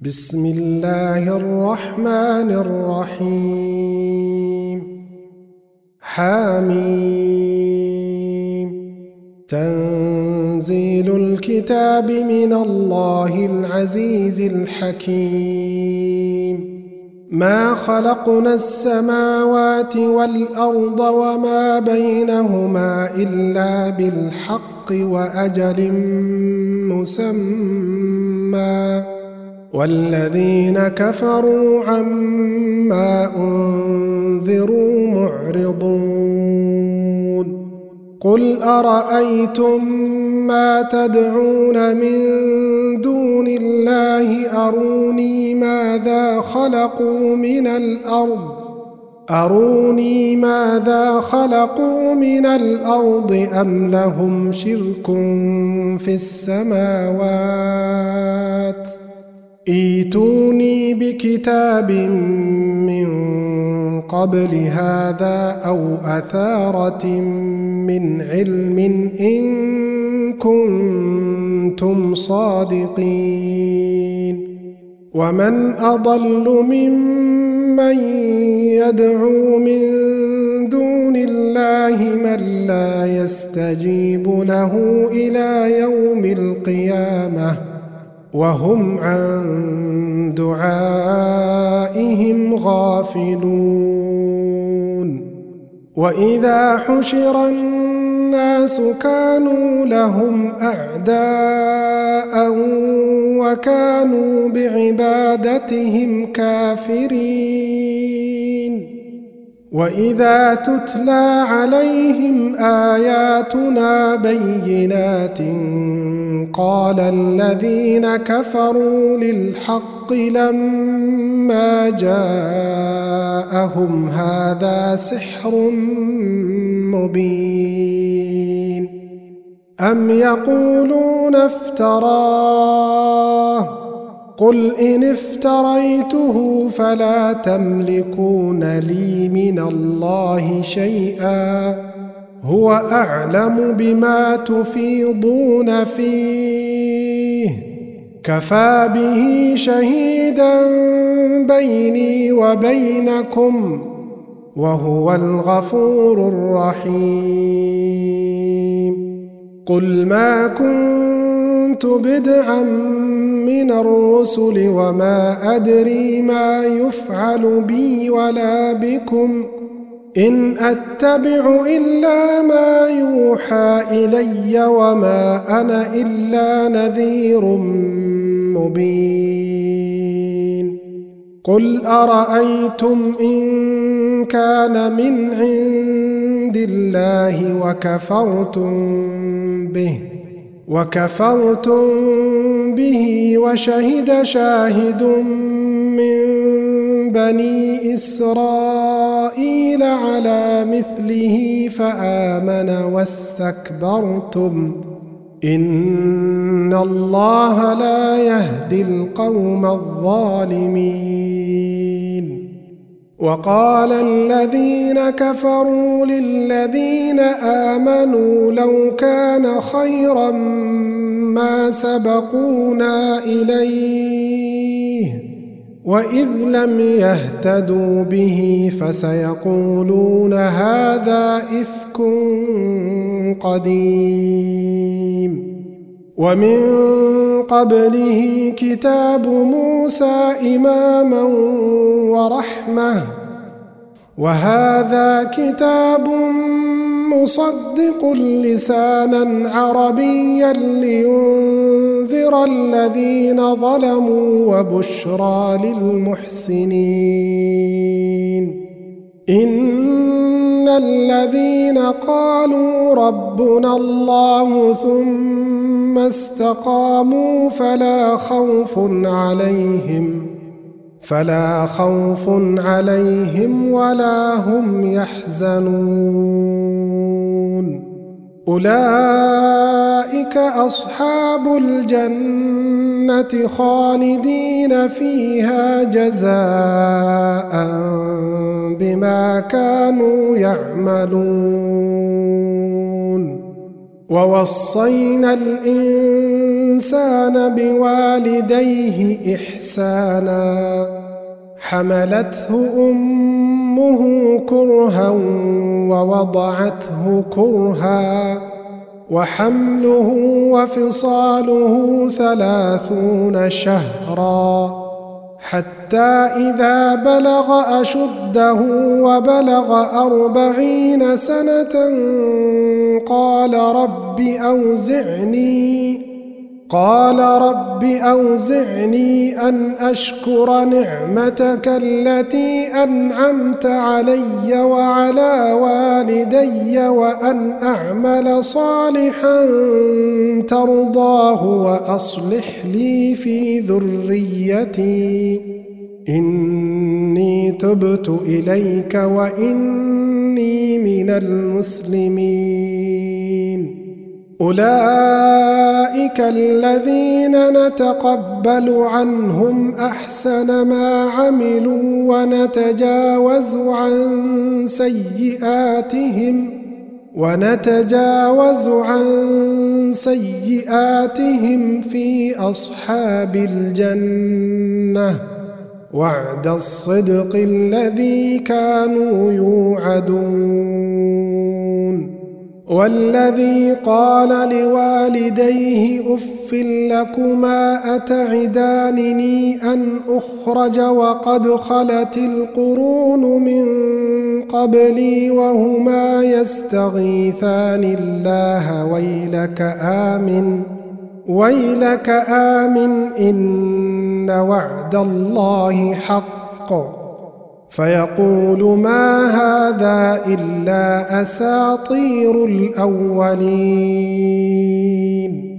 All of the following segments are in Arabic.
بسم الله الرحمن الرحيم حميم تنزيل الكتاب من الله العزيز الحكيم ما خلقنا السماوات والأرض وما بينهما إلا بالحق وأجل مسمى والذين كفروا عما أنذروا معرضون قل أرأيتم ما تدعون من دون الله أروني ماذا خلقوا من الأرض أم لهم شرك في السماوات ائتوني بكتاب من قبل هذا أو أثارة من علم إن كنتم صادقين ومن أضل ممن يدعو من دون الله من لا يستجيب له إلى يوم القيامة وهم عن دعائهم غافلون وإذا حشر الناس كانوا لهم أعداء وكانوا بعبادتهم كافرين وإذا تتلى عليهم آياتنا بينات قال الذين كفروا للحق لما جاءهم هذا سحر مبين أم يقولون افتراه قل إن افتريته فلا تملكون لي من الله شيئا هو أعلم بما تفيضون فيه كفى به شهيدا بيني وبينكم وهو الغفور الرحيم قل ما كنت بدعا من الرسل وما أدري ما يفعل بي ولا بكم إن أتبع إلا ما يوحى إلي وما أنا إلا نذير مبين قل أرأيتم إن كان من عند الله وكفرتم به وشهد شاهد من بني إسرائيل على مثله فآمن واستكبرتم إن الله لا يهدي القوم الظالمين وقال الذين كفروا للذين آمنوا لو كان خيرا ما سبقونا إليه وإذ لم يهتدوا به فسيقولون هذا إفك قديم ومن قبله كتاب موسى إماما ورحمة وهذا كتاب مصدق لسانا عربيا لينذر الذين ظلموا وبشرى للمحسنين إن الذين قالوا ربنا الله ثم استقاموا فلا خوف عليهم ولا هم يحزنون أولئك أصحاب الجنة خالدين فيها جزاء بما كانوا يعملون ووصينا الإنسان بوالديه إحسانا حملته أمه كرها ووضعته كرها وحمله وفصاله 30 شهرا حتى إذا بلغ أشده وبلغ 40 سنة قال رب أوزعني أن أشكر نعمتك التي أنعمت علي وعلى والدي وأن أعمل صالحا ترضاه وأصلح لي في ذريتي إني تبت إليك وإني من المسلمين. أولئك الذين نتقبل عنهم أحسن ما عملوا ونتجاوز عن سيئاتهم في أصحاب الجنة وعد الصدق الذي كانوا يوعدون. والذي قال لوالديه أف لكما أتعدانني أن أخرج وقد خلت القرون من قبلي وهما يستغيثان الله ويلك آمن إن وعد الله حق فيقول ما هذا إلا أساطير الأولين.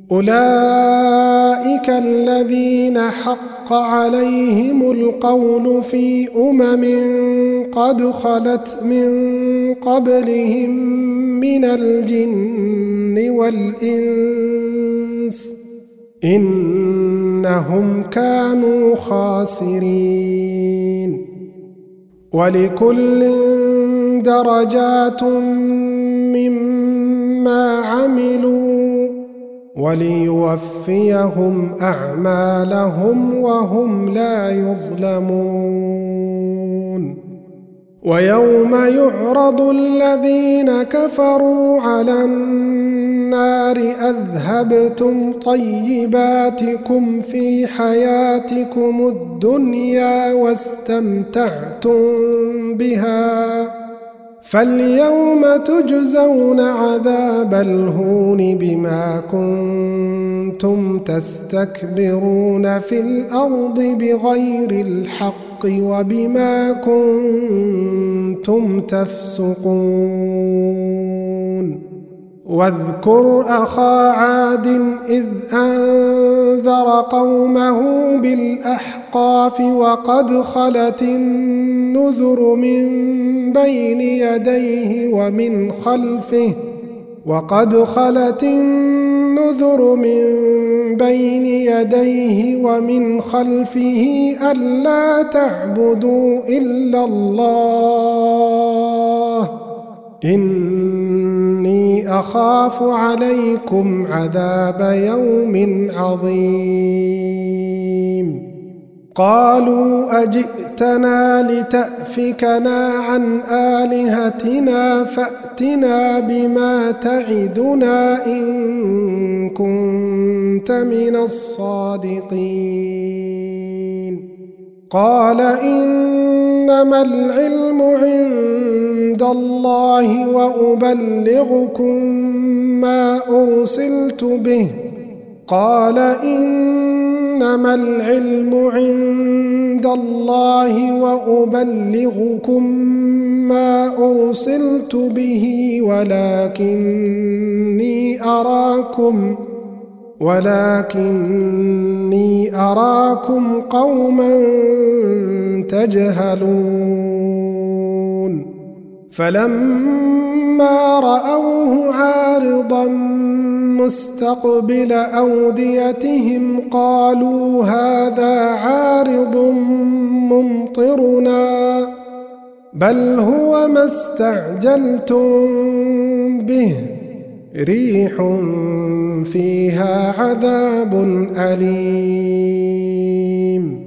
أولئك الذين حق عليهم القول في قد خلت من قبلهم من الجن والإنس إنهم كانوا خاسرين. ولكل درجات مما عملوا وليوفيهم أعمالهم وهم لا يظلمون. ويوم يعرض الذين كفروا على النار أذهبتم طيباتكم في حياتكم الدنيا واستمتعتم بها فاليوم تجزون عذاب الهون بما كنتم تستكبرون في الأرض بغير الحق وبما كنتم تفسقون. واذكر أخا عاد إذ أنذر قومه بالأحقاف وقد خلت النذر من بين يديه ومن خلفه ألا تعبدوا إلا الله إني أخاف عليكم عذاب يوم عظيم. قالوا أجئتنا لتأفكنا عن آلهتنا فأتنا بما تعدنا إن كنت من الصادقين. قال إنما العلم عند الله وأبلغكم ما أرسلت به ولكني أراكم قوما تجهلون. فلما رأوه عارضا مستقبل أوديتهم قالوا هذا عارض ممطرنا بل هو ما استعجلتم به ريح فيها عذاب أليم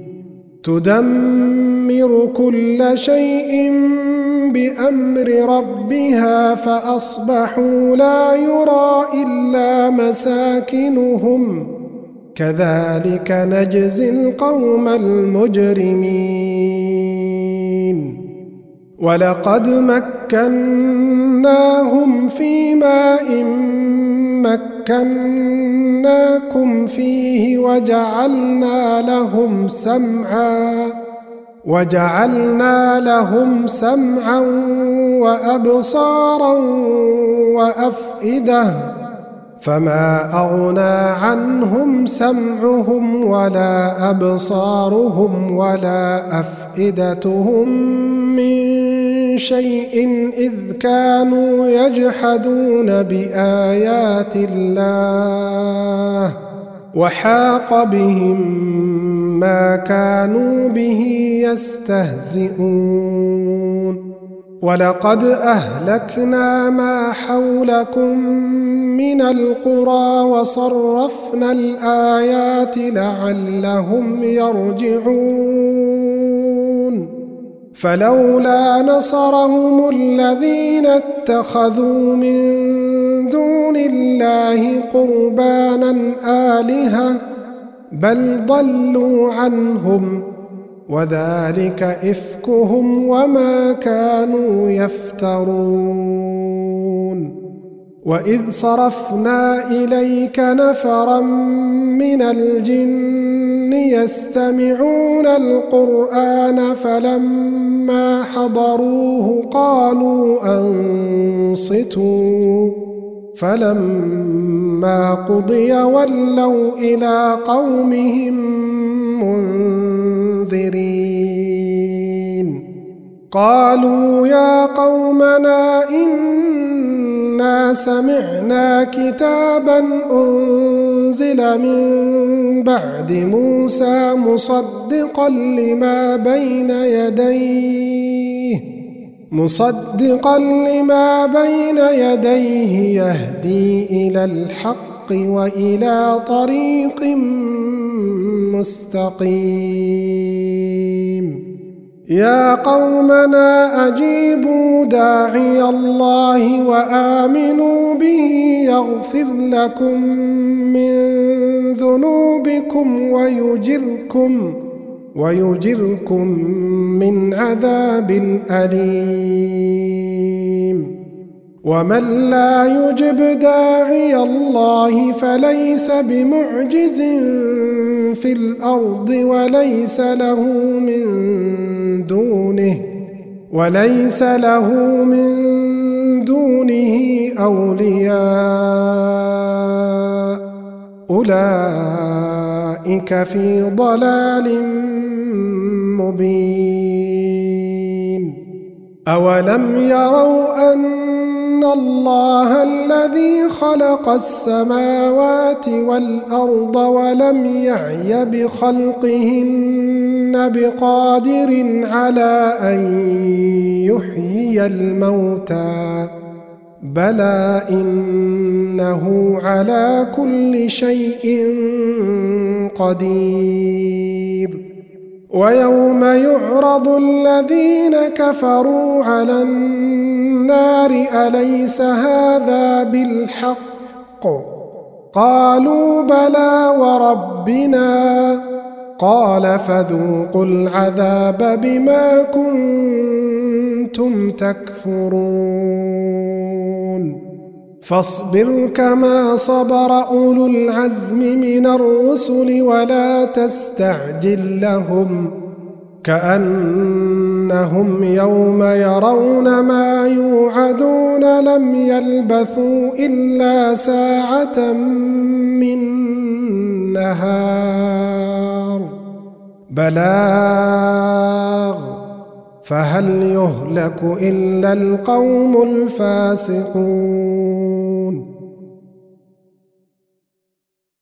تدمر كل شيء بأمر ربها فأصبحوا لا يرى إلا مساكنهم كذلك نجزي القوم المجرمين ولقد مكناهم في ماء مكناكم فيه وجعلنا لهم سمعا وأبصارا وأفئدة فما أغنى عنهم سمعهم ولا أبصارهم ولا أفئدتهم من شيء إذ كانوا يجحدون بآيات الله وحاق بهم ما كانوا به يستهزئون ولقد أهلكنا ما حولكم من القرى وصرفنا الآيات لعلهم يرجعون فلولا نصرهم الذين اتخذوا من دون الله قربانا آلهة بل ضلوا عنهم وذلك إفكهم وما كانوا يفترون وإذ صرفنا إليك نفرا من الجن يستمعون القرآن فلما حضروه قالوا أنصتوا فلما قضي ولوا إلى قومهم منذرين قالوا يا قومنا إنا سمعنا كتابا أنزل من بعد موسى مصدقا لما بين يديه يهدي إلى الحق وإلى طريق مستقيم يا قومنا أجيبوا داعي الله وآمنوا به يغفر لكم من ذنوبكم ويجركم من عذاب أليم ومن لا يجب داعي الله فليس بمعجز في الأرض وليس له من دونه أولياء أولئك في ضلال مبين أولم يروا أن الله الذي خلق السماوات والأرض ولم يعي بخلقهن بقادر على أن يحيي الموتى بلى إنه على كل شيء قدير ويوم يعرض الذين كفروا على النار أليس هذا بالحق قالوا بلى وربنا قال فذوقوا العذاب بما كنتم تكفرون فاصبر كما صبر أولو العزم من الرسل ولا تستعجل لهم كأنهم يوم يرون ما يوعدون لم يلبثوا إلا ساعة من نهار بلاغ فهل يهلك إلا القوم الفاسقون